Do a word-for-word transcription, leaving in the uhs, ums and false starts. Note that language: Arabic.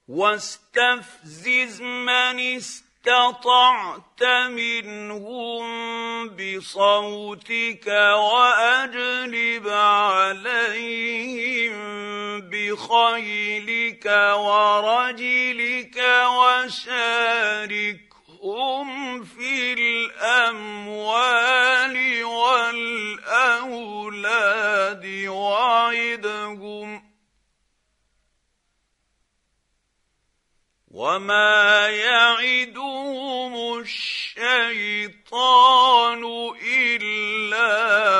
واستفزز من استطعت منهم بصوتك وأجلب عليهم بخيلك ورجلك وشاركهم في الأموال والأولاد وعدهم وما يعدهم الشيطان إلا